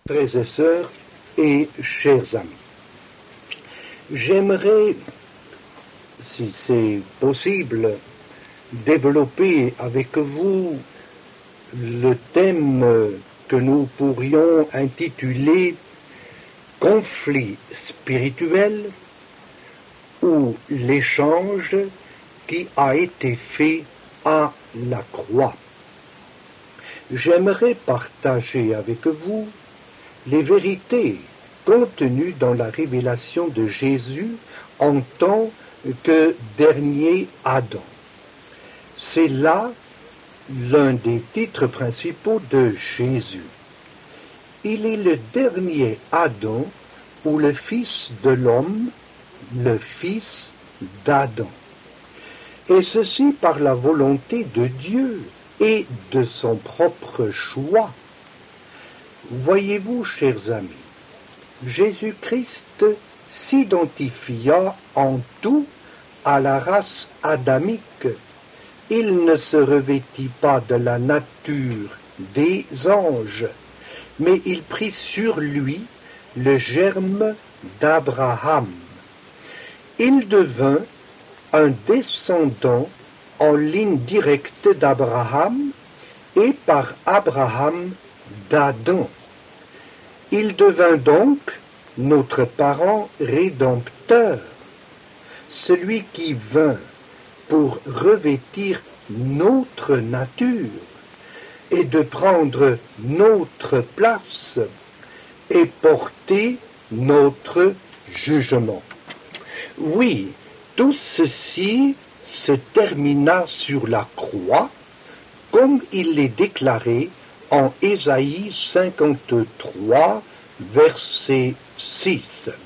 Frères et sœurs et chers amis, j'aimerais, si c'est possible, développer avec vous le thème que nous pourrions intituler « Conflit spirituel » ou « L'échange qui a été fait à la croix ». J'aimerais partager avec vous les vérités contenues dans la révélation de Jésus en tant que dernier Adam. C'est là l'un des titres principaux de Jésus. Il est le dernier Adam ou le fils de l'homme, le fils d'Adam. Et ceci par la volonté de Dieu et de son propre choix. Voyez-vous, chers amis, Jésus-Christ s'identifia en tout à la race adamique. Il ne se revêtit pas de la nature des anges, mais il prit sur lui le germe d'Abraham. Il devint un descendant en ligne directe d'Abraham et par Abraham d'Adam. Il devint donc notre parent rédempteur, celui qui vint pour revêtir notre nature et de prendre notre place et porter notre jugement. Oui, tout ceci se termina sur la croix, comme il est déclaré en Ésaïe 53, verset 6.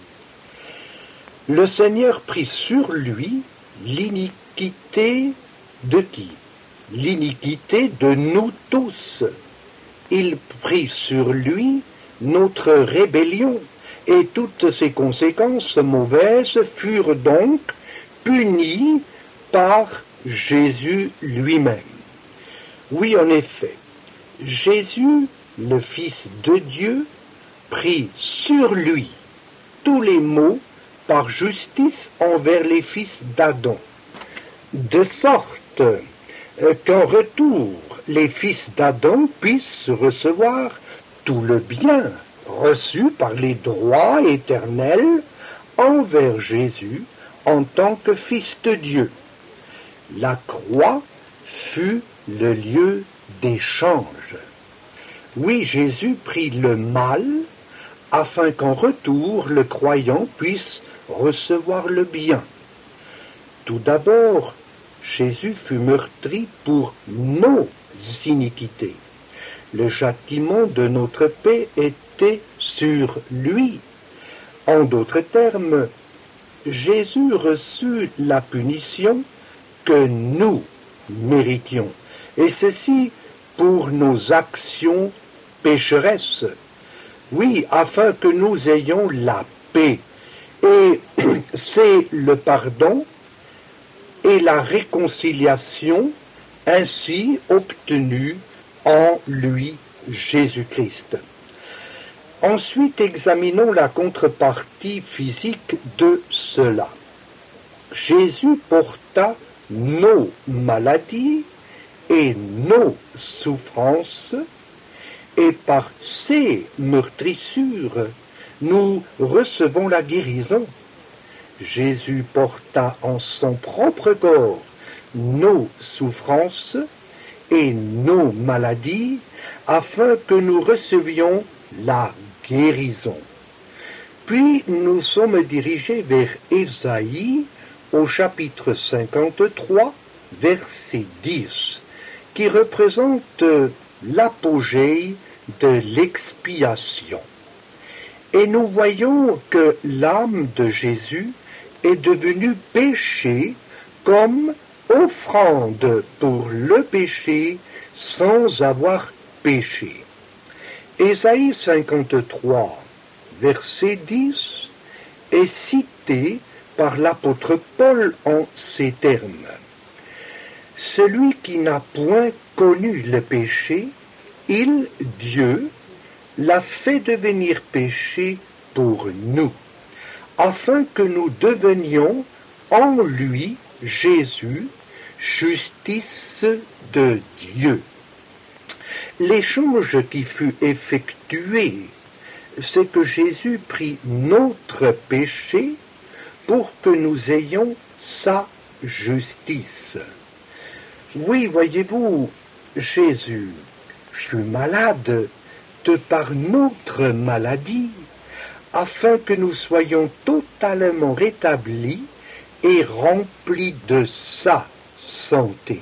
Le Seigneur prit sur lui l'iniquité de qui? L'iniquité de nous tous. Il prit sur lui notre rébellion, et toutes ses conséquences mauvaises furent donc punies par Jésus lui-même. Oui, en effet, Jésus, le Fils de Dieu, prit sur lui tous les maux par justice envers les fils d'Adam, de sorte qu'en retour, les fils d'Adam puissent recevoir tout le bien reçu par les droits éternels envers Jésus en tant que Fils de Dieu. La croix fut le lieu d'échange. Oui, Jésus prit le mal afin qu'en retour le croyant puisse recevoir le bien. Tout d'abord, Jésus fut meurtri pour nos iniquités. Le châtiment de notre paix était sur lui. En d'autres termes, Jésus reçut la punition que nous méritions, et ceci pour nos actions pécheresses. Oui, afin que nous ayons la paix. Et c'est le pardon et la réconciliation ainsi obtenus en lui, Jésus-Christ. Ensuite, examinons la contrepartie physique de cela. Jésus porta nos maladies et nos souffrances, et par ces meurtrissures, nous recevons la guérison. Jésus porta en son propre corps nos souffrances et nos maladies, afin que nous recevions la guérison. Puis nous sommes dirigés vers Ésaïe, au chapitre 53, verset 10, qui représente l'apogée de l'expiation. Et nous voyons que l'âme de Jésus est devenue péché comme offrande pour le péché sans avoir péché. Ésaïe 53, verset 10, est cité par l'apôtre Paul en ces termes. Celui qui n'a point connu le péché, il, Dieu, l'a fait devenir péché pour nous, afin que nous devenions en lui, Jésus, justice de Dieu. L'échange qui fut effectué, c'est que Jésus prit notre péché pour que nous ayons sa justice. Oui, voyez-vous, Jésus fut malade de par notre maladie, afin que nous soyons totalement rétablis et remplis de sa santé.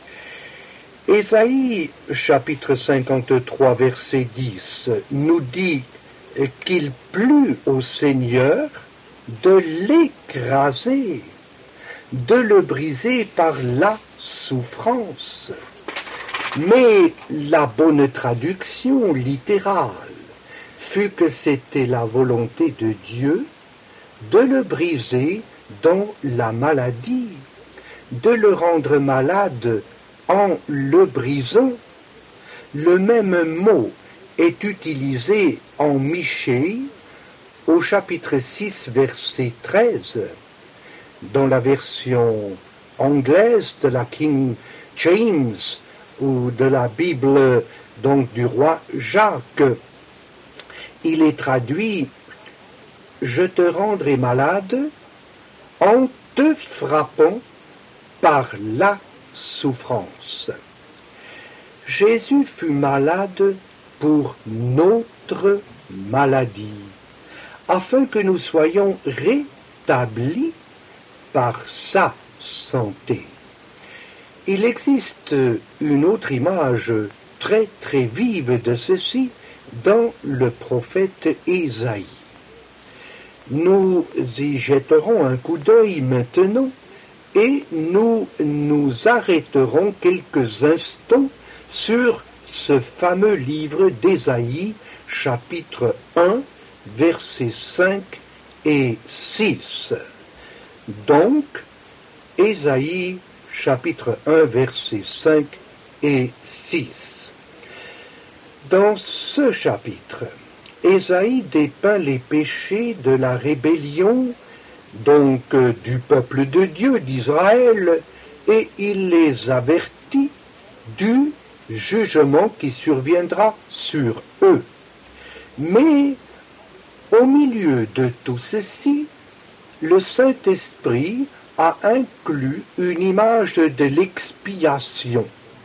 Ésaïe, chapitre 53, verset 10, nous dit qu'il plut au Seigneur de l'écraser, de le briser par la souffrance. Mais la bonne traduction littérale fut que c'était la volonté de Dieu de le briser dans la maladie, de le rendre malade en le brisant. Le même mot est utilisé en Michée au chapitre 6, verset 13, dans la version anglaise de la King James ou de la Bible donc du roi Jacques. Il est traduit « Je te rendrai malade en te frappant par la souffrance ». Jésus fut malade pour notre maladie, afin que nous soyons rétablis par sa santé. Il existe une autre image très très vive de ceci dans le prophète Ésaïe. Nous y jetterons un coup d'œil maintenant et nous nous arrêterons quelques instants sur ce fameux livre d'Ésaïe, chapitre 1, versets 5 et 6. Donc, Ésaïe, chapitre 1, versets 5 et 6. Dans ce chapitre, Ésaïe dépeint les péchés de la rébellion, donc du peuple de Dieu, d'Israël, et il les avertit du jugement qui surviendra sur eux. Mais, au milieu de tout ceci, le Saint-Esprit a inclus une image de l'expiation.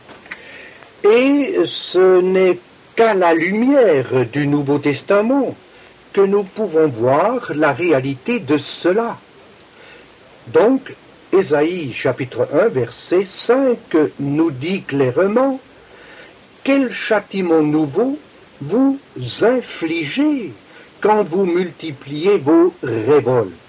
Et ce n'est qu'à la lumière du Nouveau Testament que nous pouvons voir la réalité de cela. Donc, Ésaïe chapitre 1, verset 5 nous dit clairement « Quel châtiment nouveau vous infligez quand vous multipliez vos révoltes ?»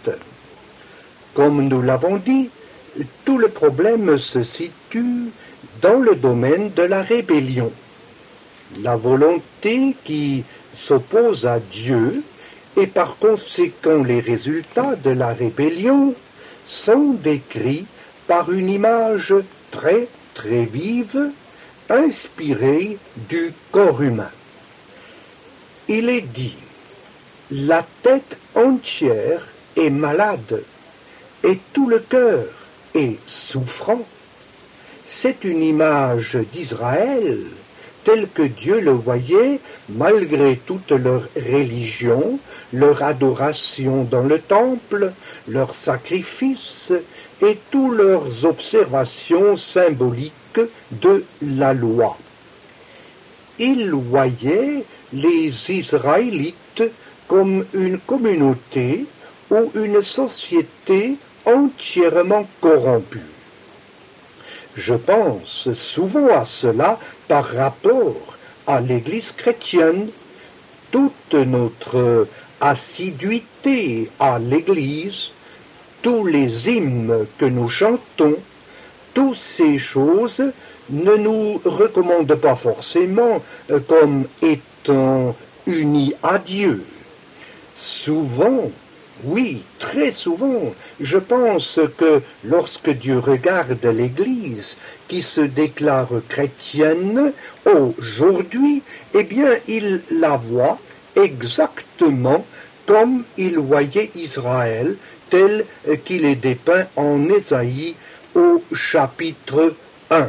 Comme nous l'avons dit, tout le problème se situe dans le domaine de la rébellion. La volonté qui s'oppose à Dieu et par conséquent les résultats de la rébellion sont décrits par une image très très vive, inspirée du corps humain. Il est dit, la tête entière est malade et tout le cœur est souffrant. C'est une image d'Israël tel que Dieu le voyait malgré toute leur religion, leur adoration dans le temple, leurs sacrifices et toutes leurs observations symboliques de la loi. Il voyait les Israélites comme une communauté ou une société entièrement corrompue. Je pense souvent à cela par rapport à l'Église chrétienne. Toute notre assiduité à l'Église, tous les hymnes que nous chantons, toutes ces choses ne nous recommandent pas forcément comme étant unis à Dieu. Souvent, Oui, très souvent, je pense que lorsque Dieu regarde l'Église qui se déclare chrétienne aujourd'hui, eh bien, il la voit exactement comme il voyait Israël, tel qu'il est dépeint en Ésaïe au chapitre 1.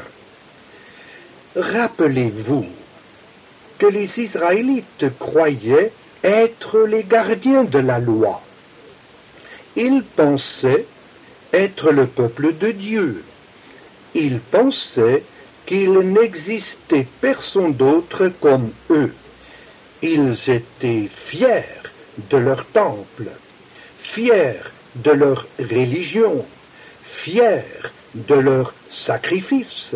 Rappelez-vous que les Israélites croyaient être les gardiens de la loi. Ils pensaient être le peuple de Dieu. Ils pensaient qu'il n'existait personne d'autre comme eux. Ils étaient fiers de leur temple, fiers de leur religion, fiers de leur sacrifice.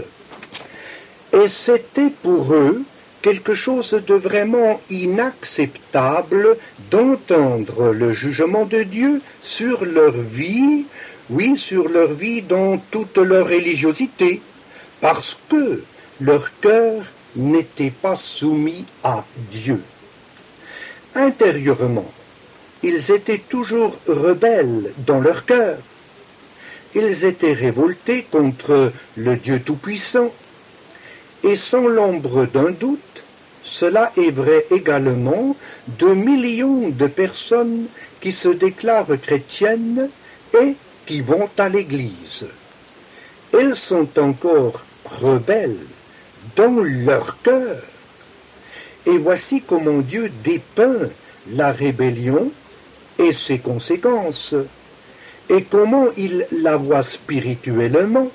Et c'était pour eux quelque chose de vraiment inacceptable d'entendre le jugement de Dieu sur leur vie, oui, sur leur vie dans toute leur religiosité, parce que leur cœur n'était pas soumis à Dieu. Intérieurement, ils étaient toujours rebelles dans leur cœur. Ils étaient révoltés contre le Dieu Tout-Puissant. Et sans l'ombre d'un doute, cela est vrai également de millions de personnes qui se déclarent chrétiennes et qui vont à l'Église. Elles sont encore rebelles dans leur cœur. Et voici comment Dieu dépeint la rébellion et ses conséquences, et comment il la voit spirituellement.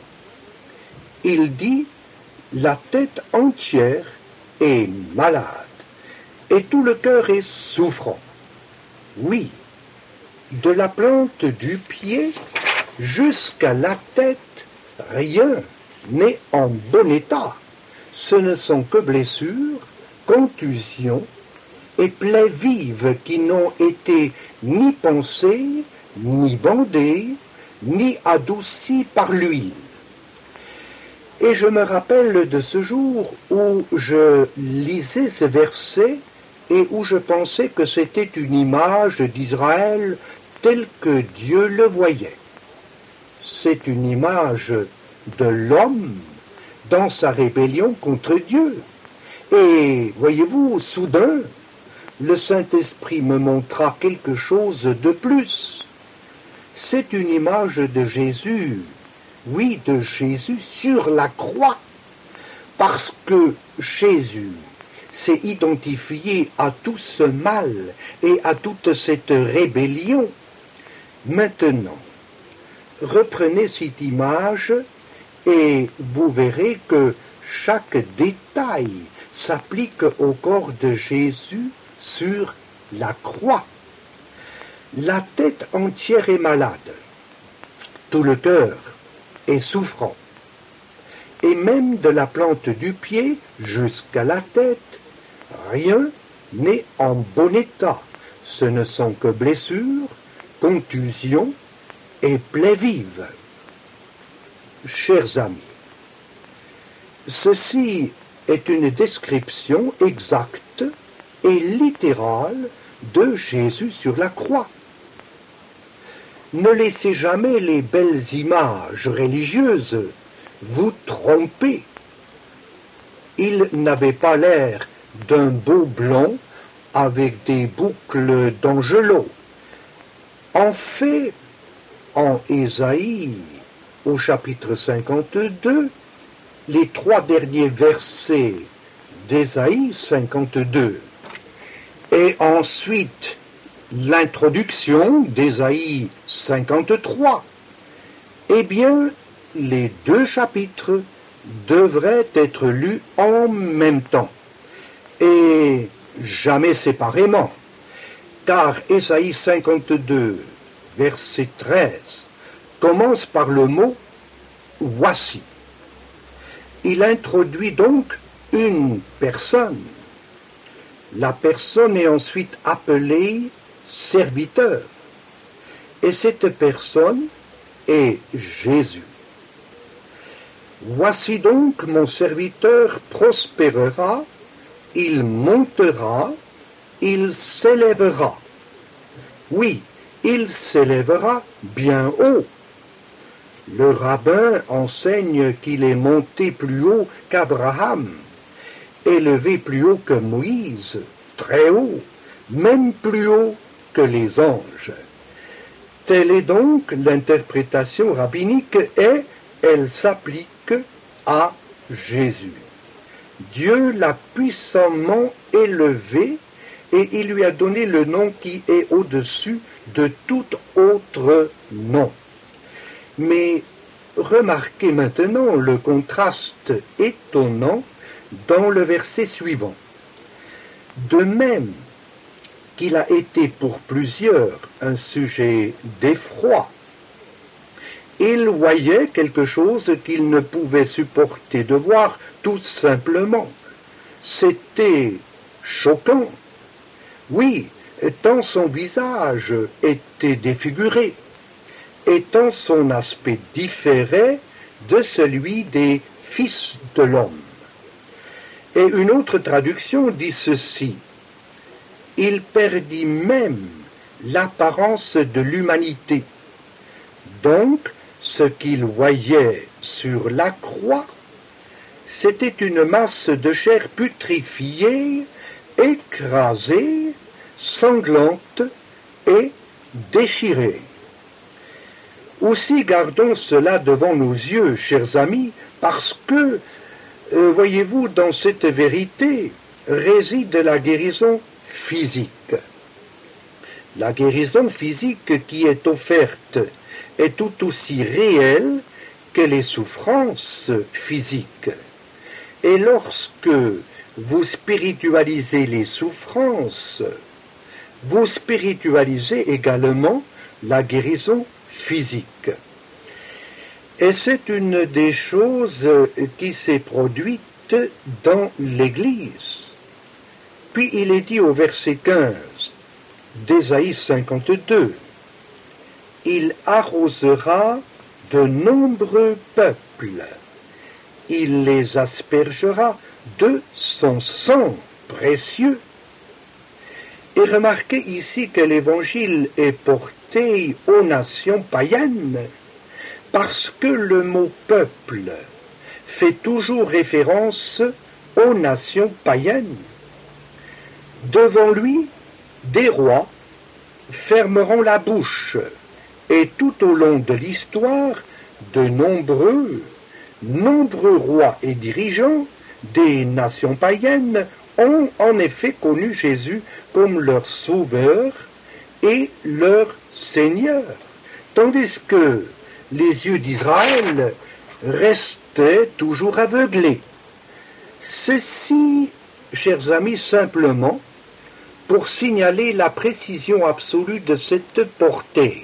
Il dit: la tête entière est malade, et tout le cœur est souffrant. Oui, de la plante du pied jusqu'à la tête, rien n'est en bon état. Ce ne sont que blessures, contusions et plaies vives qui n'ont été ni pansées, ni bandées, ni adoucies par l'huile. Et je me rappelle de ce jour où je lisais ce verset et où je pensais que c'était une image d'Israël telle que Dieu le voyait. C'est une image de l'homme dans sa rébellion contre Dieu. Et voyez-vous, soudain, le Saint-Esprit me montra quelque chose de plus. C'est une image de Jésus. Oui, de Jésus sur la croix, parce que Jésus s'est identifié à tout ce mal et à toute cette rébellion. Maintenant, reprenez cette image et vous verrez que chaque détail s'applique au corps de Jésus sur la croix. La tête entière est malade, tout le cœur est souffrant, et même de la plante du pied jusqu'à la tête, rien n'est en bon état. Ce ne sont que blessures, contusions et plaies vives. Chers amis, ceci est une description exacte et littérale de Jésus sur la croix. Ne laissez jamais les belles images religieuses vous tromper. Il n'avait pas l'air d'un beau blond avec des boucles d'angelot. En fait, en Ésaïe, au chapitre 52, les 3 derniers versets d'Ésaïe 52, et ensuite l'introduction d'Ésaïe 53, eh bien, les 2 chapitres devraient être lus en même temps, et jamais séparément, car Ésaïe 52, verset 13, commence par le mot « voici ». Il introduit donc une personne. La personne est ensuite appelée serviteur. Et cette personne est Jésus. Voici donc mon serviteur prospérera, il montera, il s'élèvera. Oui, il s'élèvera bien haut. Le rabbin enseigne qu'il est monté plus haut qu'Abraham, élevé plus haut que Moïse, très haut, même plus haut que les anges. Telle est donc l'interprétation rabbinique et elle s'applique à Jésus. Dieu l'a puissamment élevé et il lui a donné le nom qui est au-dessus de tout autre nom. Mais remarquez maintenant le contraste étonnant dans le verset suivant. De même qu'il a été pour plusieurs un sujet d'effroi, ils voyaient quelque chose qu'ils ne pouvaient supporter de voir tout simplement. C'était choquant. Oui, tant son visage était défiguré, et tant son aspect différait de celui des fils de l'homme. Et une autre traduction dit ceci: il perdit même l'apparence de l'humanité. Donc, ce qu'il voyait sur la croix, c'était une masse de chair putrifiée, écrasée, sanglante et déchirée. Aussi gardons cela devant nos yeux, chers amis, parce que, voyez-vous, dans cette vérité réside la guérison physique. La guérison physique qui est offerte est tout aussi réelle que les souffrances physiques. Et lorsque vous spiritualisez les souffrances, vous spiritualisez également la guérison physique. Et c'est une des choses qui s'est produite dans l'Église. Puis il est dit au verset 15 d'Ésaïe 52, « Il arrosera de nombreux peuples, il les aspergera de son sang précieux. » Et remarquez ici que l'Évangile est porté aux nations païennes, parce que le mot « peuple » fait toujours référence aux nations païennes. Devant lui, des rois fermeront la bouche, et tout au long de l'histoire, de nombreux rois et dirigeants des nations païennes ont en effet connu Jésus comme leur sauveur et leur Seigneur, tandis que les yeux d'Israël restaient toujours aveuglés. Ceci, chers amis, simplement pour signaler la précision absolue de cette portée.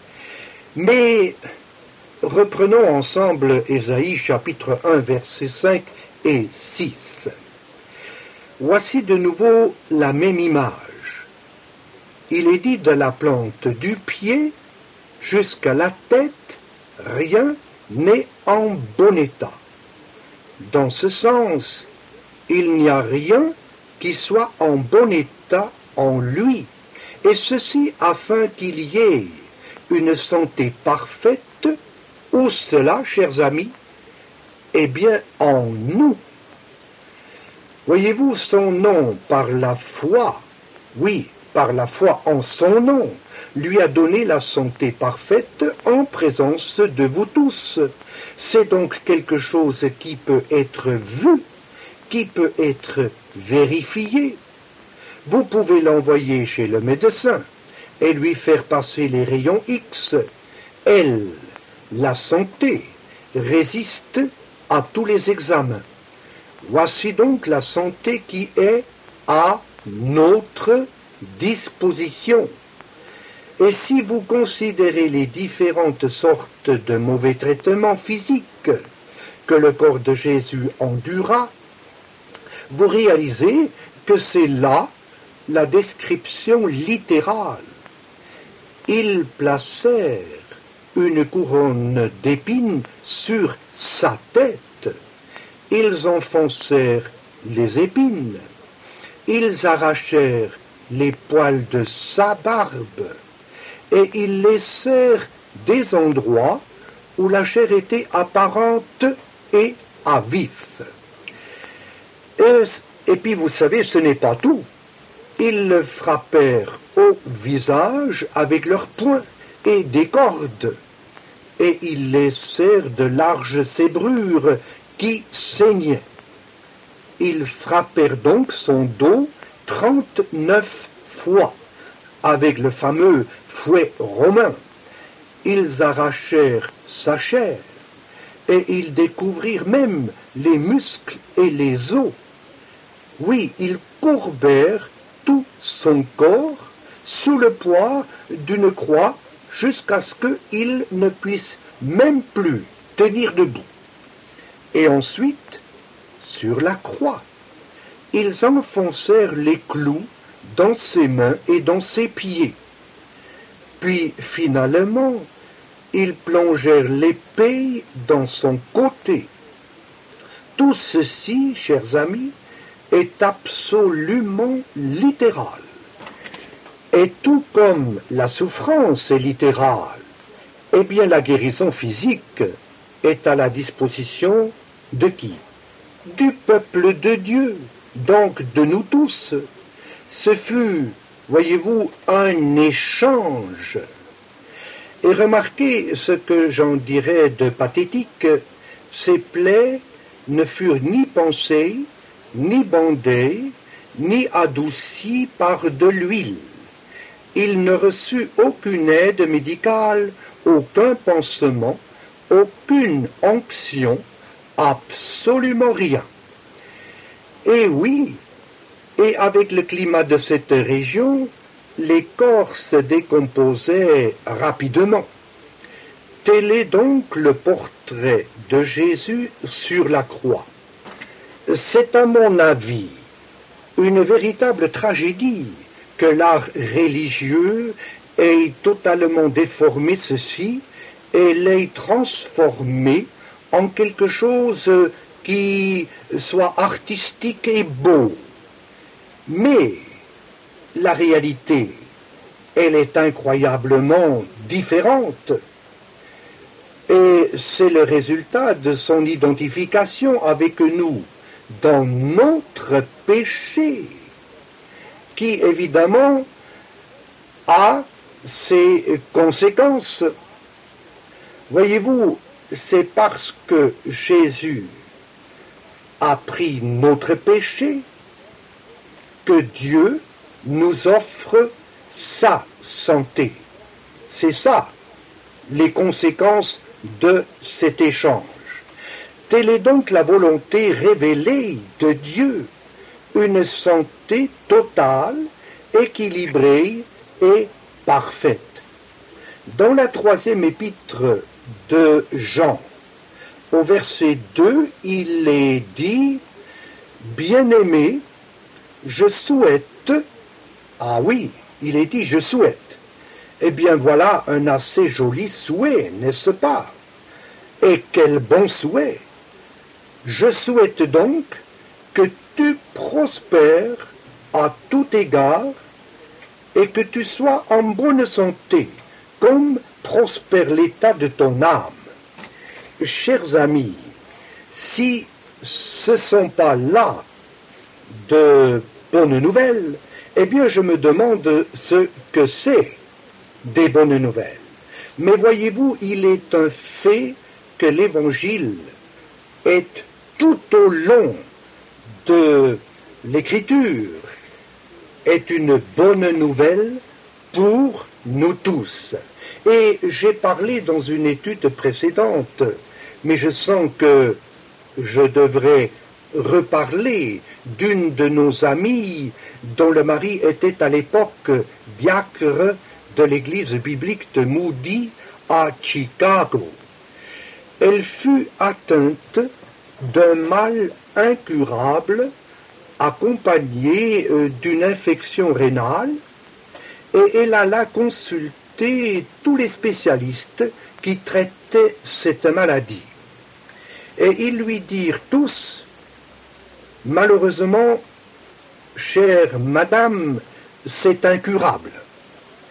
Mais reprenons ensemble Ésaïe chapitre 1 versets 5 et 6. Voici de nouveau la même image. Il est dit de la plante du pied jusqu'à la tête, rien n'est en bon état. Dans ce sens, il n'y a rien qui soit en bon état en lui, et ceci afin qu'il y ait une santé parfaite. Où cela, chers amis? Eh bien, en nous. Voyez-vous, son nom, par la foi, oui, par la foi en son nom, lui a donné la santé parfaite en présence de vous tous. C'est donc quelque chose qui peut être vu, qui peut être vérifié. Vous pouvez l'envoyer chez le médecin et lui faire passer les rayons X. Elle, la santé, résiste à tous les examens. Voici donc la santé qui est à notre disposition. Et si vous considérez les différentes sortes de mauvais traitements physiques que le corps de Jésus endura, vous réalisez que c'est là la description littérale. Ils placèrent une couronne d'épines sur sa tête. Ils enfoncèrent les épines. Ils arrachèrent les poils de sa barbe. et ils laissèrent des endroits où la chair était apparente et à vif. Et puis vous savez, ce n'est pas tout. Ils le frappèrent au visage avec leurs poings et des cordes, et ils laissèrent de larges zébrures qui saignaient. Ils frappèrent donc son dos 39 fois avec le fameux fouet romain. Ils arrachèrent sa chair, et ils découvrirent même les muscles et les os. Oui, ils courbèrent tout son corps sous le poids d'une croix jusqu'à ce qu'il ne puisse même plus tenir debout. Et ensuite, sur la croix, ils enfoncèrent les clous dans ses mains et dans ses pieds. Puis, finalement, ils plongèrent l'épée dans son côté. Tout ceci, chers amis, est absolument littéral. Et tout comme la souffrance est littérale, eh bien la guérison physique est à la disposition de qui? Du peuple de Dieu, donc de nous tous. Ce fut, voyez-vous, un échange. Et remarquez ce que j'en dirais de pathétique, ces plaies ne furent ni pansées, ni bandées, ni adoucies par de l'huile. Il ne reçut aucune aide médicale, aucun pansement, aucune onction, absolument rien. Et oui, et avec le climat de cette région, les corps se décomposaient rapidement. Tel est donc le portrait de Jésus sur la croix. C'est à mon avis une véritable tragédie que l'art religieux ait totalement déformé ceci et l'ait transformé en quelque chose qui soit artistique et beau. Mais la réalité, elle est incroyablement différente. Et c'est le résultat de son identification avec nous dans notre péché, qui évidemment a ses conséquences. Voyez-vous, c'est parce que Jésus a pris notre péché que Dieu nous offre sa santé. C'est ça, les conséquences de cet échange. Telle est donc la volonté révélée de Dieu, une santé totale, équilibrée et parfaite. Dans la 3e épître de Jean, au verset 2, il est dit « Bien-aimés, je souhaite » ah oui, il est dit « je souhaite ». Eh bien voilà un assez joli souhait, n'est-ce pas? Et quel bon souhait! Je souhaite donc que tu prospères à tout égard et que tu sois en bonne santé, comme prospère l'état de ton âme. Chers amis, si ce ne sont pas là de bonnes nouvelles, eh bien je me demande ce que c'est des bonnes nouvelles. Mais voyez-vous, il est un fait que l'Évangile est tout au long de l'Écriture, est une bonne nouvelle pour nous tous. Et j'ai parlé dans une étude précédente, mais je sens que je devrais reparler d'une de nos amies dont le mari était à l'époque diacre de l'église biblique de Moody à Chicago. Elle fut atteinte d'un mal incurable accompagné d'une infection rénale et elle alla consulter tous les spécialistes qui traitaient cette maladie. Et ils lui dirent tous, malheureusement, chère madame, c'est incurable.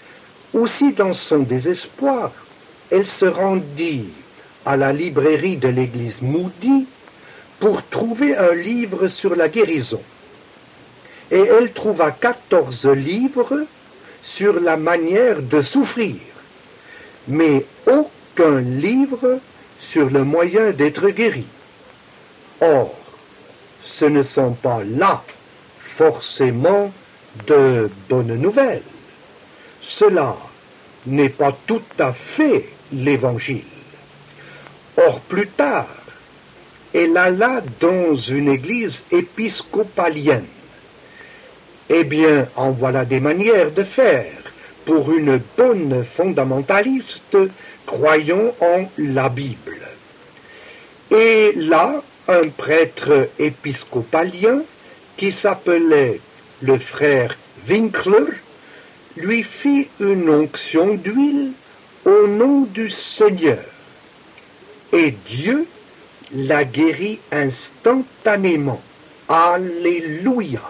Aussi, dans son désespoir, elle se rendit à la librairie de l'église Moody pour trouver un livre sur la guérison. Et elle trouva 14 livres sur la manière de souffrir, mais aucun livre sur le moyen d'être guéri. Or, ce ne sont pas là forcément de bonnes nouvelles. Cela n'est pas tout à fait l'Évangile. Or, plus tard, elle alla dans une église épiscopalienne. Eh bien, en voilà des manières de faire pour une bonne fondamentaliste croyant en la Bible. Et là, un prêtre épiscopalien qui s'appelait le frère Winkler lui fit une onction d'huile au nom du Seigneur. Et Dieu la guérit instantanément. Alléluia!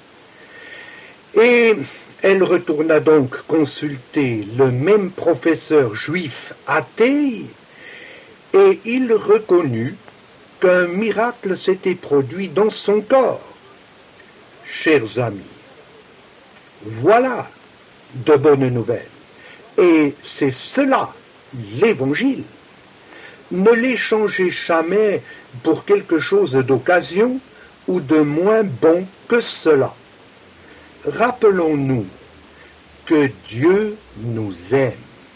Et elle retourna donc consulter le même professeur juif athée, et il reconnut qu'un miracle s'était produit dans son corps. Chers amis, voilà de bonnes nouvelles, et c'est cela l'Évangile. Ne les changez jamais pour quelque chose d'occasion ou de moins bon que cela. Rappelons-nous que Dieu nous aime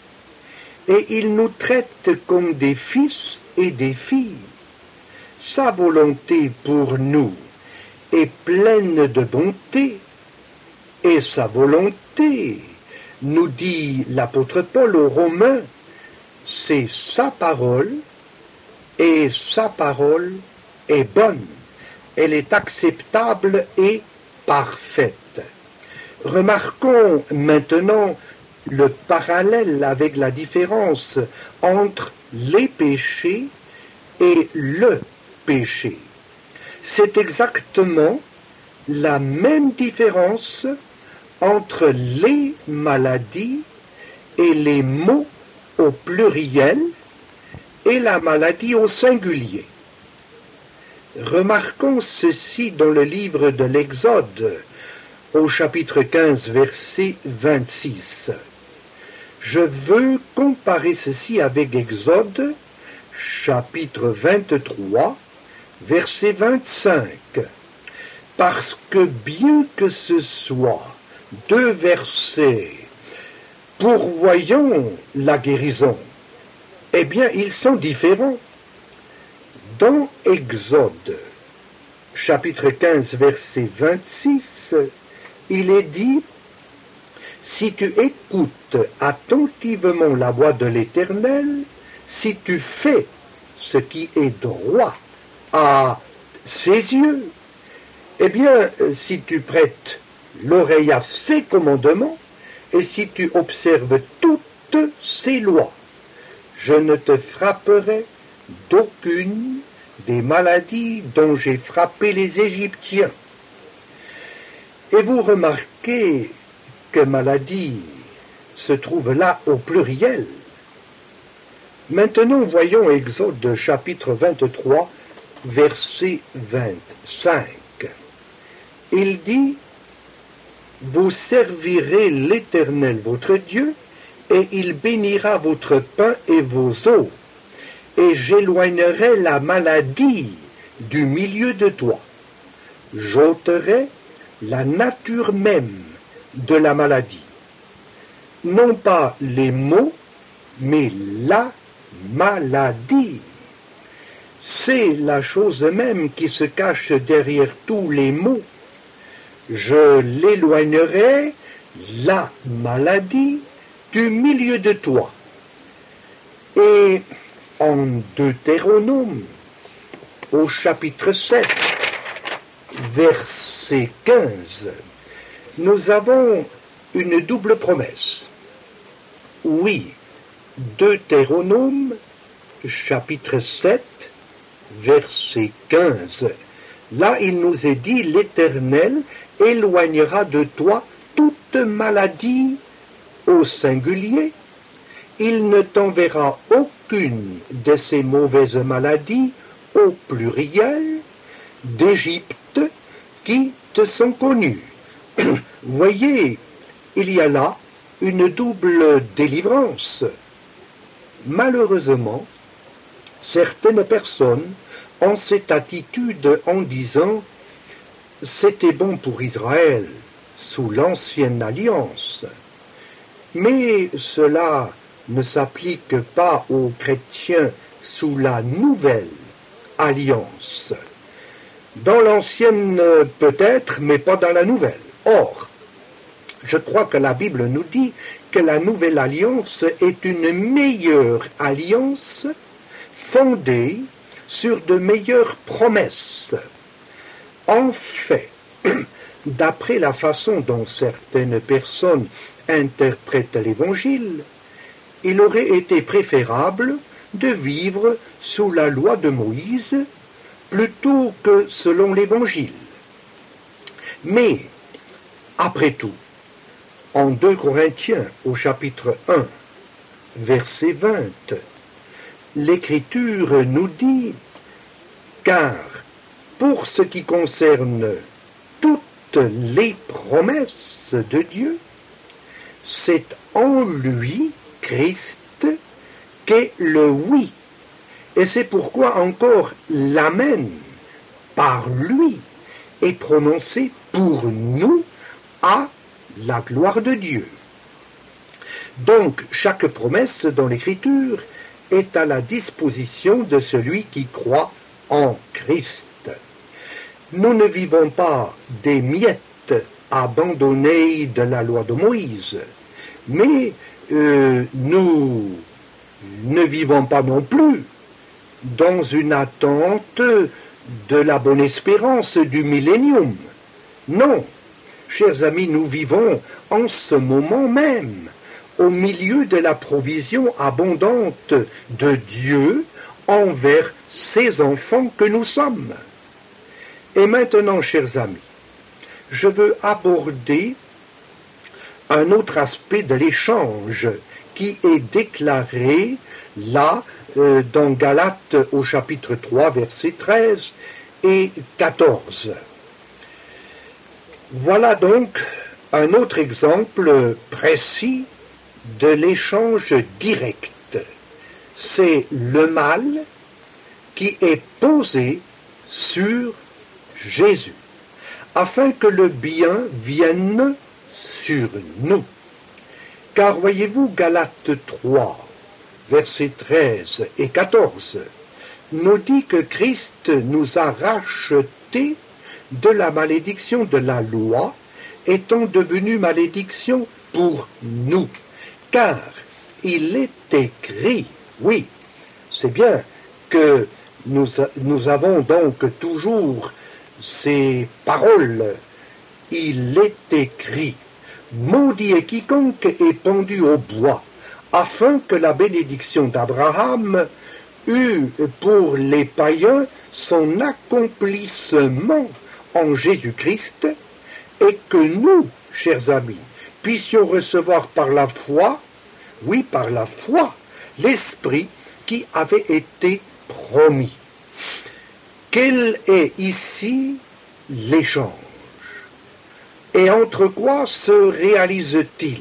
et il nous traite comme des fils et des filles. Sa volonté pour nous est pleine de bonté et sa volonté, nous dit l'apôtre Paul aux Romains, c'est sa parole et sa parole est bonne, elle est acceptable et parfaite. Remarquons maintenant le parallèle avec la différence entre les péchés et le péché. C'est exactement la même différence entre les maladies et les maux au pluriel et la maladie au singulier. Remarquons ceci dans le livre de l'Exode, au chapitre 15, verset 26. Je veux comparer ceci avec Exode, chapitre 23, verset 25. Parce que bien que ce soit deux versets pourvoyant la guérison, eh bien, ils sont différents. Dans Exode, chapitre 15, verset 26, il est dit, « Si tu écoutes attentivement la voix de l'Éternel, si tu fais ce qui est droit à ses yeux, eh bien, si tu prêtes l'oreille à ses commandements, et si tu observes toutes ses lois, je ne te frapperai d'aucune des maladies dont j'ai frappé les Égyptiens. » Et vous remarquez que maladie se trouve là au pluriel. Maintenant, voyons Exode chapitre 23, verset 25. Il dit, « Vous servirez l'Éternel votre Dieu, et il bénira votre pain et vos eaux, et j'éloignerai la maladie du milieu de toi. J'ôterai la nature même de la maladie. Non pas les maux, mais la maladie. C'est la chose même qui se cache derrière tous les maux. Je l'éloignerai, la maladie, du milieu de toi. » Et en Deutéronome, au chapitre 7, verset 15, nous avons une double promesse. Oui, Deutéronome, chapitre 7, verset 15. Là, il nous est dit, l'Éternel éloignera de toi toute maladie au singulier, il ne t'enverra aucune de ces mauvaises maladies au pluriel d'Égypte qui te sont connues. Voyez, il y a là une double délivrance. Malheureusement, certaines personnes ont cette attitude en disant « c'était bon pour Israël sous l'ancienne alliance ». Mais cela ne s'applique pas aux chrétiens sous la nouvelle alliance. Dans l'ancienne peut-être, mais pas dans la nouvelle. Or, je crois que la Bible nous dit que la nouvelle alliance est une meilleure alliance fondée sur de meilleures promesses. En fait, d'après la façon dont certaines personnes interprètent l'Évangile, il aurait été préférable de vivre sous la loi de Moïse plutôt que selon l'Évangile. Mais, après tout, en 2 Corinthiens au chapitre 1, verset 20, l'Écriture nous dit « Car pour ce qui concerne toutes les promesses de Dieu, c'est en lui, Christ, qu'est le oui. Et c'est pourquoi encore l'Amen, par lui, est prononcé pour nous à la gloire de Dieu. » Donc, chaque promesse dans l'Écriture est à la disposition de celui qui croit en Christ. Nous ne vivons pas des miettes abandonnées de la loi de Moïse, mais nous ne vivons pas non plus dans une attente de la bonne espérance du millénium. Non, chers amis, nous vivons en ce moment même au milieu de la provision abondante de Dieu envers ses enfants que nous sommes. Et maintenant, chers amis, je veux aborder un autre aspect de l'échange qui est déclaré là dans Galates au chapitre 3, versets 13 et 14. Voilà donc un autre exemple précis de l'échange direct. C'est le mal qui est posé sur Jésus, afin que le bien vienne sur nous. Car voyez-vous, Galates 3, versets 13 et 14, nous dit que Christ nous a rachetés de la malédiction de la loi, étant devenu malédiction pour nous. Car il est écrit, oui, c'est bien que nous avons donc toujours ces paroles. Il est écrit, maudit est quiconque est pendu au bois, afin que la bénédiction d'Abraham eût pour les païens son accomplissement en Jésus-Christ, et que nous, chers amis, puissions recevoir par la foi, oui, par la foi, l'Esprit qui avait été promis. Quel est ici l'échange? Et entre quoi se réalise-t-il?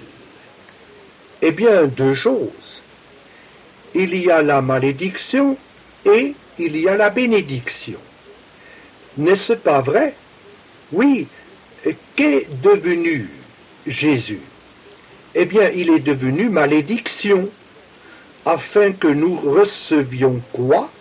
Eh bien, deux choses. Il y a la malédiction et il y a la bénédiction. N'est-ce pas vrai? Oui, qu'est devenu Jésus? Eh bien, il est devenu malédiction, afin que nous recevions quoi?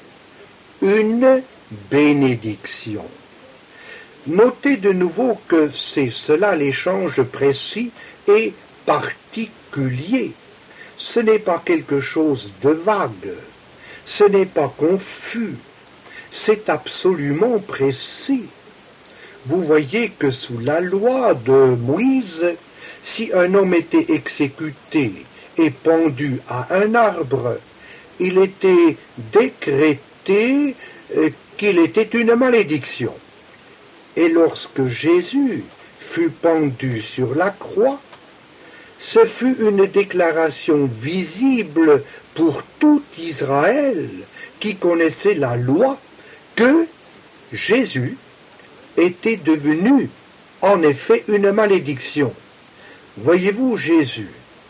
Une bénédiction. Notez de nouveau que c'est cela l'échange précis et particulier. Ce n'est pas quelque chose de vague, ce n'est pas confus, c'est absolument précis. Vous voyez que sous la loi de Moïse, si un homme était exécuté et pendu à un arbre, il était décrété qu'il était une malédiction. Et lorsque Jésus fut pendu sur la croix, Ce fut une déclaration visible pour tout Israël qui connaissait la loi que Jésus était devenu en effet une malédiction. Voyez-vous Jésus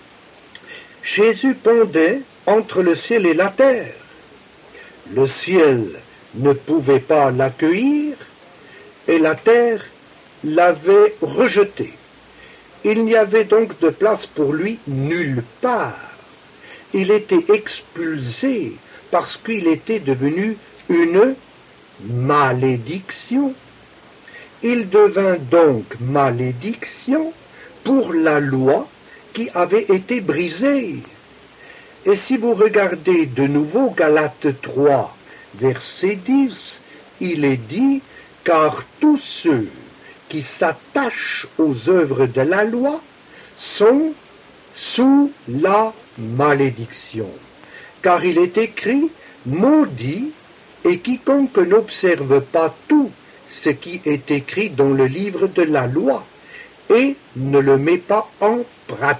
pendait entre le ciel et la terre. Le ciel ne pouvait pas l'accueillir et la terre l'avait rejeté. Il n'y avait donc de place pour lui nulle part. Il était expulsé parce qu'il était devenu une malédiction. Il devint donc malédiction pour la loi qui avait été brisée. Et si vous regardez de nouveau Galates 3, verset 10, il est dit « Car tous ceux qui s'attachent aux œuvres de la loi sont sous la malédiction. Car il est écrit « Maudit et quiconque n'observe pas tout ce qui est écrit dans le livre de la loi et ne le met pas en pratique. »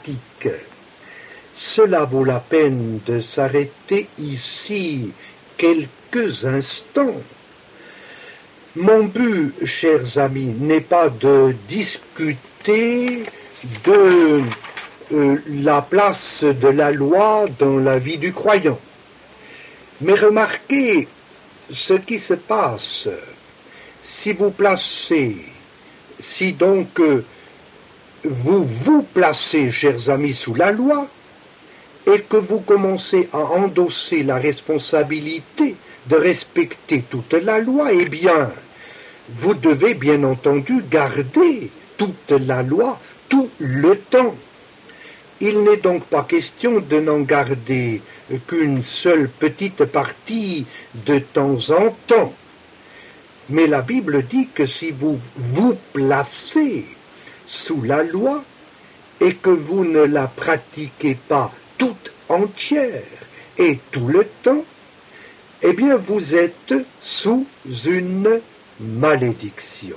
Cela vaut la peine de s'arrêter ici quelques instants. Mon but, chers amis, n'est pas de discuter de la place de la loi dans la vie du croyant. Mais remarquez ce qui se passe. Si donc vous vous placez, chers amis, sous la loi, et que vous commencez à endosser la responsabilité de respecter toute la loi, eh bien, vous devez bien entendu garder toute la loi tout le temps. Il n'est donc pas question de n'en garder qu'une seule petite partie de temps en temps. Mais la Bible dit que si vous vous placez sous la loi et que vous ne la pratiquez pas toute entière et tout le temps, eh bien vous êtes sous une malédiction.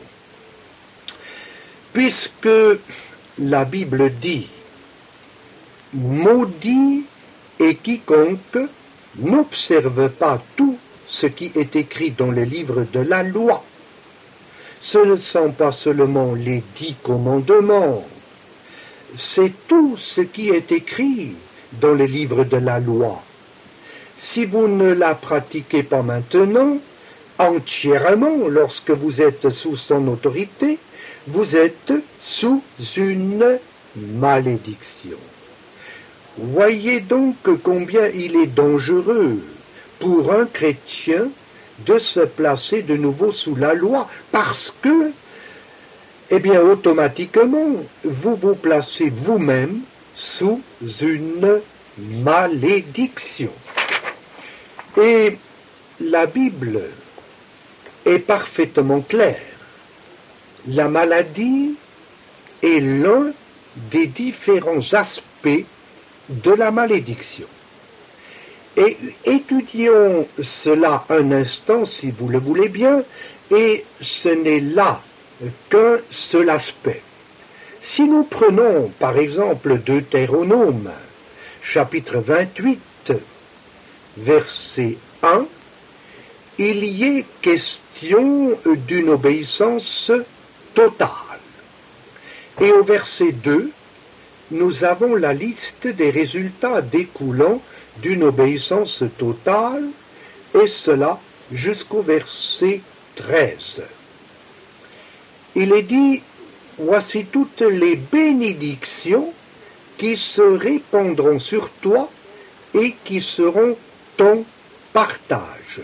Puisque la Bible dit « Maudit est quiconque n'observe pas tout ce qui est écrit dans le livre de la loi ». Ce ne sont pas seulement les 10 commandements, c'est tout ce qui est écrit dans le livre de la loi. Si vous ne la pratiquez pas maintenant, entièrement, lorsque vous êtes sous son autorité, vous êtes sous une malédiction. Voyez donc combien il est dangereux pour un chrétien de se placer de nouveau sous la loi, parce que, eh bien, automatiquement, vous vous placez vous-même sous une malédiction. Et la Bible est parfaitement claire. La maladie est l'un des différents aspects de la malédiction. Et étudions cela un instant, si vous le voulez bien, et ce n'est là qu'un seul aspect. Si nous prenons, par exemple, Deutéronome, chapitre 28, verset 1, il y est question d'une obéissance totale. Et au verset 2, nous avons la liste des résultats découlant d'une obéissance totale, et cela jusqu'au verset 13. Il est dit, voici toutes les bénédictions qui se répandront sur toi et qui seront ton partage.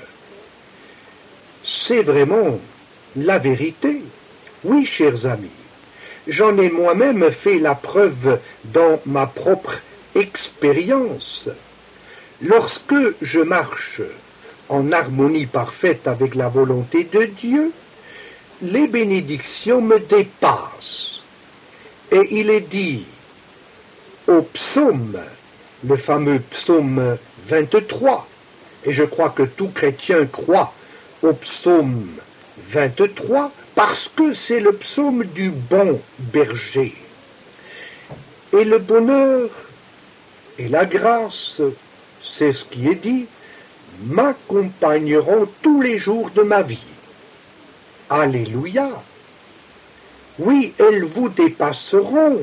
C'est vraiment la vérité. Oui, chers amis, j'en ai moi-même fait la preuve dans ma propre expérience. Lorsque je marche en harmonie parfaite avec la volonté de Dieu, les bénédictions me dépassent. Et il est dit au psaume, le fameux psaume 23, et je crois que tout chrétien croit au psaume 23, parce que c'est le psaume du bon berger. Et le bonheur et la grâce, c'est ce qui est dit, m'accompagneront tous les jours de ma vie. Alléluia. Oui, elles vous dépasseront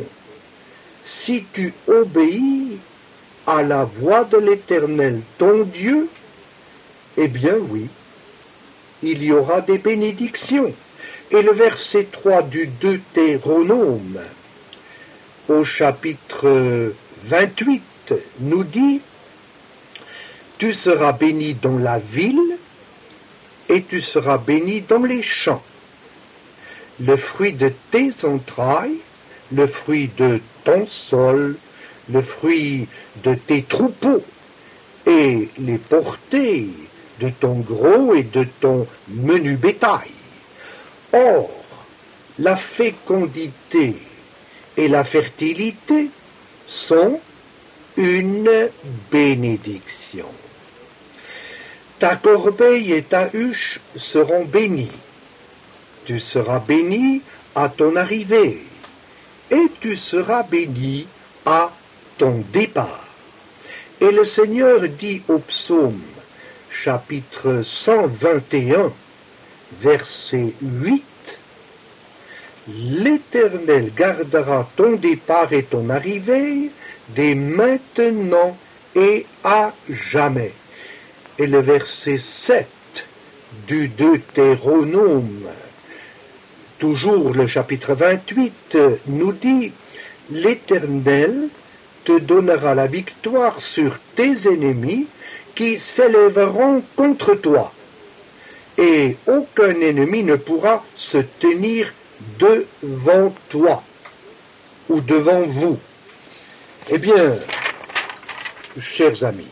si tu obéis à la voix de l'Éternel, ton Dieu. Eh bien oui, il y aura des bénédictions. Et le verset 3 du Deutéronome, au chapitre 28, nous dit « Tu seras béni dans la ville et tu seras béni dans les champs. Le fruit de tes entrailles, le fruit de ton sol, le fruit de tes troupeaux et les portées de ton gros et de ton menu bétail. » Or, la fécondité et la fertilité sont une bénédiction. Ta corbeille et ta huche seront bénies. Tu seras béni à ton arrivée et tu seras béni à ton départ. Et le Seigneur dit au psaume, chapitre 121, verset 8, « L'Éternel gardera ton départ et ton arrivée dès maintenant et à jamais. » Et le verset 7 du Deutéronome, toujours le chapitre 28, nous dit « L'Éternel te donnera la victoire sur tes ennemis qui s'élèveront contre toi. Et aucun ennemi ne pourra se tenir devant toi ou devant vous. » Eh bien, chers amis,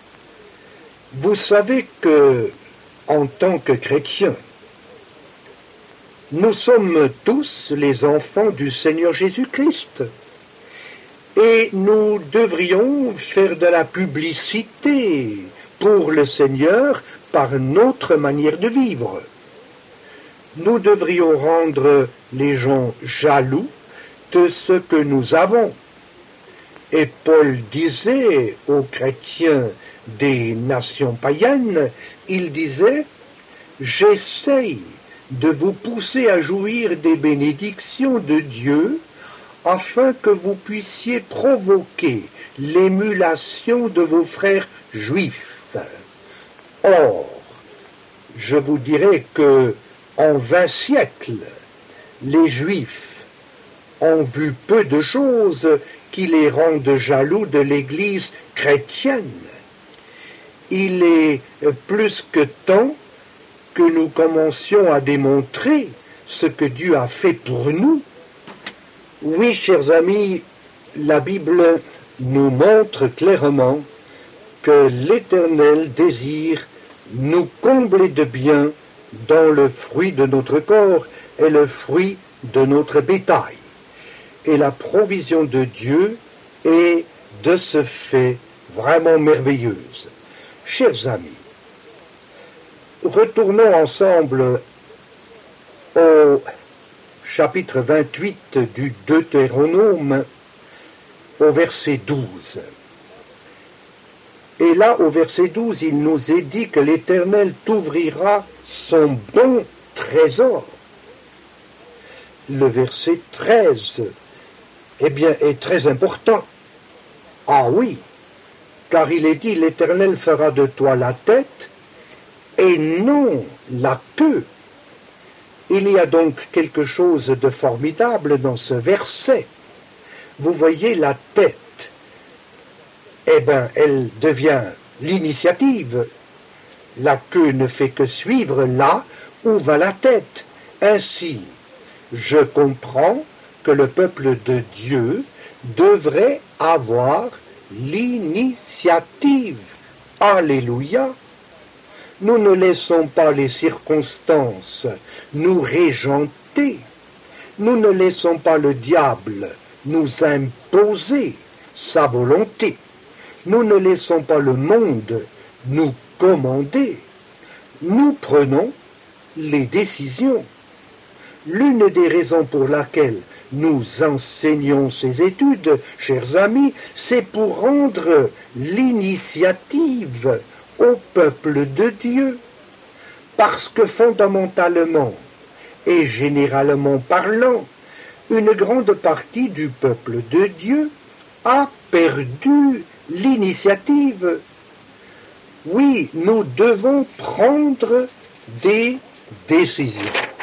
vous savez que, en tant que chrétiens, nous sommes tous les enfants du Seigneur Jésus-Christ. Et nous devrions faire de la publicité pour le Seigneur par notre manière de vivre. Nous devrions rendre les gens jaloux de ce que nous avons. Et Paul disait aux chrétiens des nations païennes, il disait « J'essaye de vous pousser à jouir des bénédictions de Dieu afin que vous puissiez provoquer l'émulation de vos frères juifs. » Or, je vous dirais que en 20 siècles, les Juifs ont vu peu de choses qui les rendent jaloux de l'Église chrétienne. Il est plus que temps que nous commencions à démontrer ce que Dieu a fait pour nous. Oui, chers amis, la Bible nous montre clairement que l'Éternel désire nous combler de bien dans le fruit de notre corps et le fruit de notre bétail. Et la provision de Dieu est de ce fait vraiment merveilleuse. Chers amis, retournons ensemble au chapitre 28 du Deutéronome, au verset 12. Et là, au verset 12, il nous est dit que l'Éternel t'ouvrira son bon trésor. Le verset 13, eh bien, est très important. Ah oui, car il est dit, l'Éternel fera de toi la tête et non la queue. Il y a donc quelque chose de formidable dans ce verset. Vous voyez la tête. Eh bien, elle devient l'initiative. La queue ne fait que suivre là où va la tête. Ainsi, je comprends que le peuple de Dieu devrait avoir l'initiative. Alléluia! Nous ne laissons pas les circonstances nous régenter. Nous ne laissons pas le diable nous imposer sa volonté. Nous ne laissons pas le monde nous commander. Nous prenons les décisions. L'une des raisons pour laquelle nous enseignons ces études, chers amis, c'est pour rendre l'initiative au peuple de Dieu, parce que fondamentalement et généralement parlant, une grande partie du peuple de Dieu a perdu l'initiative. Oui, nous devons prendre des décisions.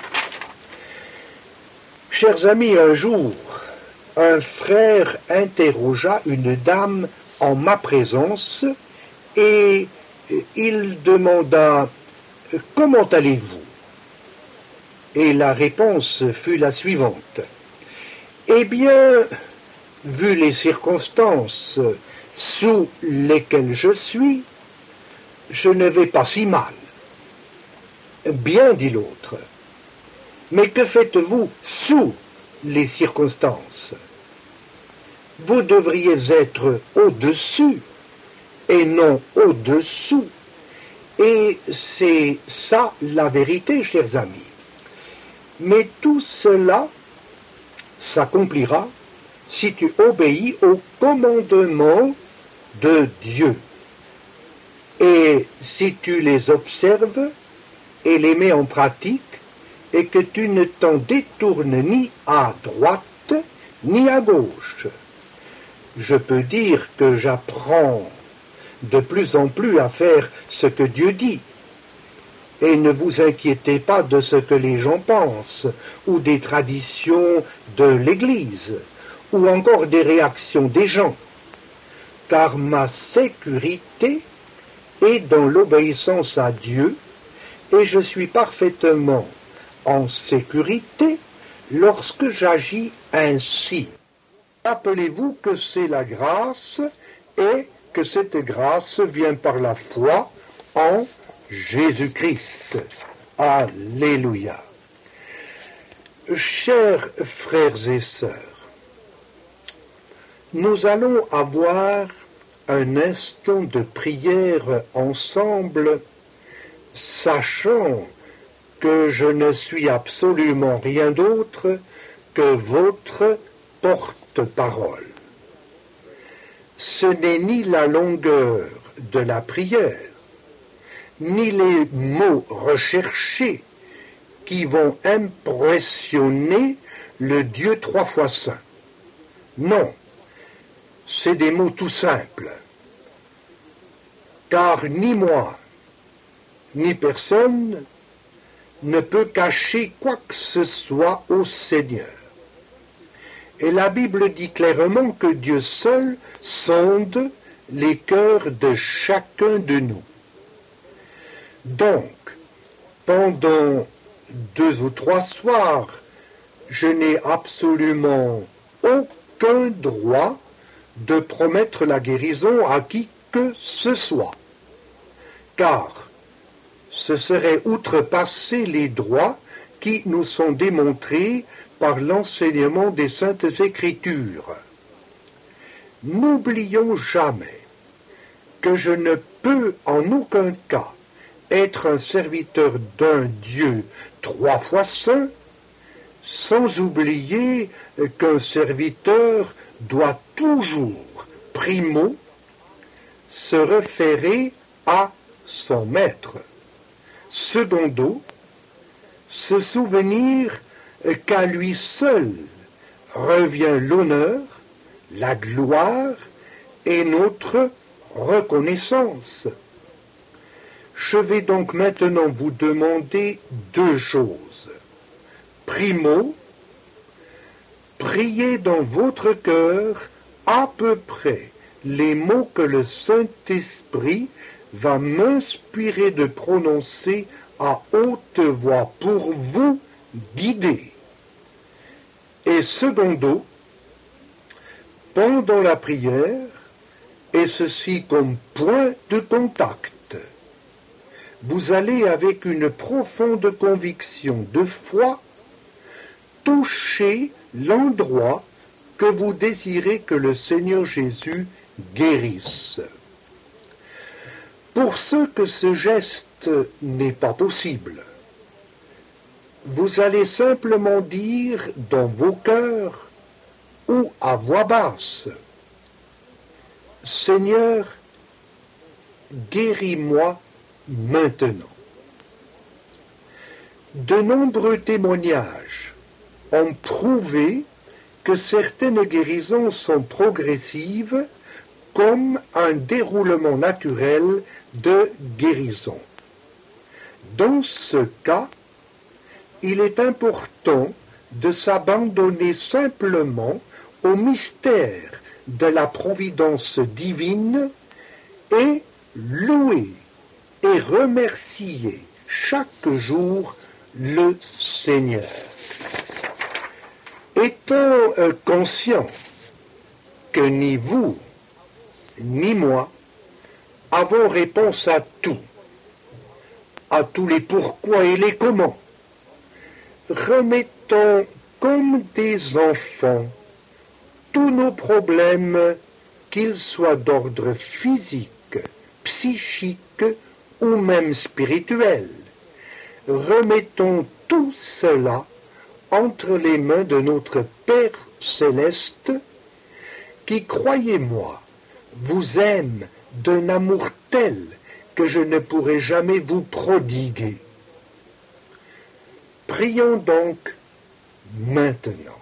Chers amis, un jour, un frère interrogea une dame en ma présence et il demanda « Comment allez-vous » Et la réponse fut la suivante. « Eh bien, vu les circonstances sous lesquelles je suis, je ne vais pas si mal. » Bien, dit l'autre. Mais que faites-vous sous les circonstances? Vous devriez être au-dessus et non au-dessous. Et c'est ça la vérité, chers amis. Mais tout cela s'accomplira si tu obéis aux commandements de Dieu. Et si tu les observes et les mets en pratique, et que tu ne t'en détournes ni à droite ni à gauche. Je peux dire que j'apprends de plus en plus à faire ce que Dieu dit. Et ne vous inquiétez pas de ce que les gens pensent, ou des traditions de l'Église, ou encore des réactions des gens, car ma sécurité est dans l'obéissance à Dieu, et je suis parfaitement en sécurité lorsque j'agis ainsi. Rappelez-vous que c'est la grâce et que cette grâce vient par la foi en Jésus-Christ. Alléluia. Chers frères et sœurs, nous allons avoir un instant de prière ensemble, sachant que je ne suis absolument rien d'autre que votre porte-parole. Ce n'est ni la longueur de la prière, ni les mots recherchés qui vont impressionner le Dieu 3 fois saint. Non, c'est des mots tout simples, car ni moi, ni personne ne peut cacher quoi que ce soit au Seigneur. Et la Bible dit clairement que Dieu seul sonde les cœurs de chacun de nous. Donc, pendant 2 ou 3 soirs, je n'ai absolument aucun droit de promettre la guérison à qui que ce soit, car ce serait outrepasser les droits qui nous sont démontrés par l'enseignement des Saintes Écritures. N'oublions jamais que je ne peux en aucun cas être un serviteur d'un Dieu 3 fois saint, sans oublier qu'un serviteur doit toujours, primo, se référer à son maître. Secondo, se souvenir qu'à lui seul revient l'honneur, la gloire et notre reconnaissance. Je vais donc maintenant vous demander 2 choses. Primo, priez dans votre cœur à peu près les mots que le Saint-Esprit va m'inspirer de prononcer à haute voix pour vous guider. Et secondo, pendant la prière, et ceci comme point de contact, vous allez avec une profonde conviction de foi toucher l'endroit que vous désirez que le Seigneur Jésus guérisse. Pour ceux que ce geste n'est pas possible, vous allez simplement dire dans vos cœurs ou à voix basse, Seigneur, guéris-moi maintenant. De nombreux témoignages ont prouvé que certaines guérisons sont progressives comme un déroulement naturel de guérison. Dans ce cas, il est important de s'abandonner simplement au mystère de la providence divine et louer et remercier chaque jour le Seigneur. Étant conscient que ni vous, ni moi, avons réponse à tout, à tous les pourquoi et les comment, remettons comme des enfants tous nos problèmes, qu'ils soient d'ordre physique, psychique ou même spirituel. Remettons tout cela entre les mains de notre Père céleste, qui, croyez-moi, vous aime d'un amour tel que je ne pourrai jamais vous prodiguer. Prions donc maintenant.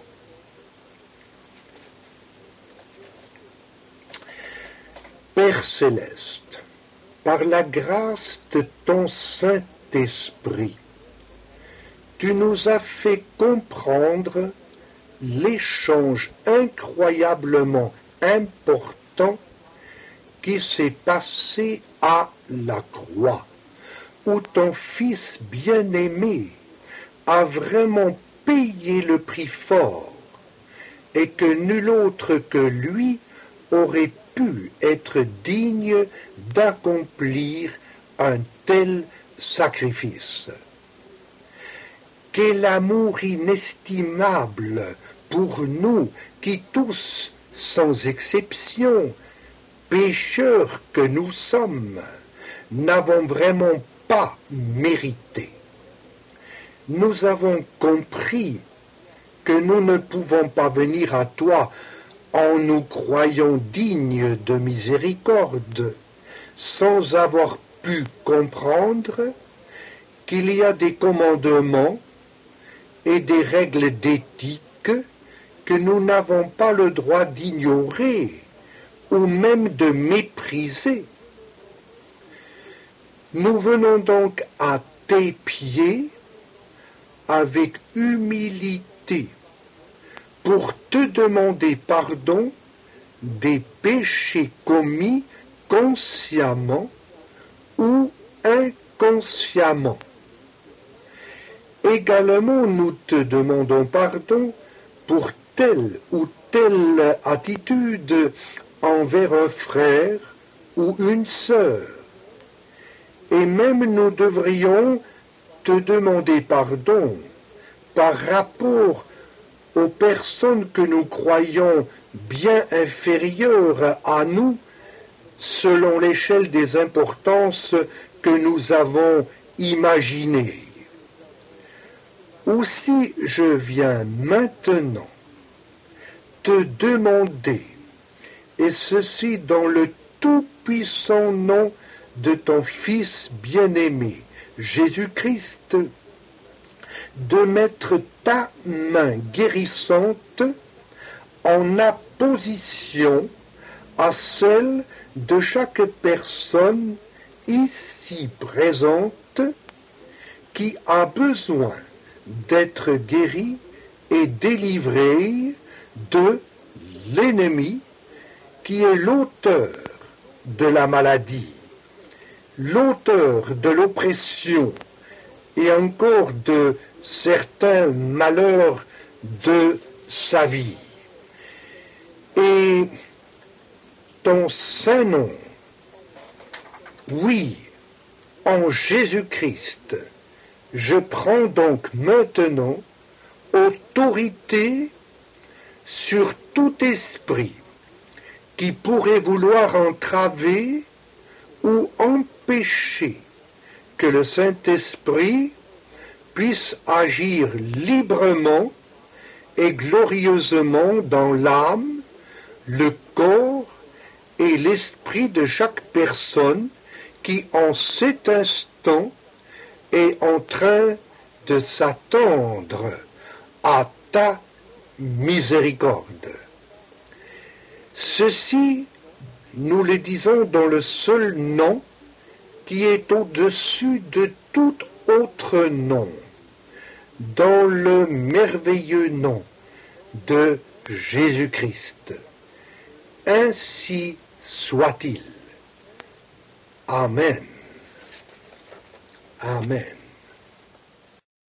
Père céleste, par la grâce de ton Saint-Esprit, tu nous as fait comprendre l'échange incroyablement important qui s'est passé à la croix, où ton Fils bien-aimé a vraiment payé le prix fort, et que nul autre que lui aurait pu être digne d'accomplir un tel sacrifice. Quel amour inestimable pour nous qui tous, sans exception, pécheurs que nous sommes, n'avons vraiment pas mérité. Nous avons compris que nous ne pouvons pas venir à toi en nous croyant dignes de miséricorde, sans avoir pu comprendre qu'il y a des commandements et des règles d'éthique que nous n'avons pas le droit d'ignorer ou même de mépriser. Nous venons donc à tes pieds avec humilité pour te demander pardon des péchés commis consciemment ou inconsciemment. Également, nous te demandons pardon pour telle ou telle attitude envers un frère ou une sœur. Et même nous devrions te demander pardon par rapport aux personnes que nous croyons bien inférieures à nous, selon l'échelle des importances que nous avons imaginées. Aussi je viens maintenant te demander, et ceci dans le tout-puissant nom de ton Fils bien-aimé, Jésus-Christ, de mettre ta main guérissante en apposition à celle de chaque personne ici présente qui a besoin d'être guérie et délivrée de l'ennemi qui est l'auteur de la maladie, l'auteur de l'oppression et encore de certains malheurs de sa vie. Et ton saint nom, oui, en Jésus-Christ, je prends donc maintenant autorité sur tout esprit qui pourrait vouloir entraver ou empêcher que le Saint-Esprit puisse agir librement et glorieusement dans l'âme, le corps et l'esprit de chaque personne qui en cet instant est en train de s'attendre à ta miséricorde. Ceci, nous le disons dans le seul nom qui est au-dessus de tout autre nom, dans le merveilleux nom de Jésus-Christ. Ainsi soit-il. Amen. Amen.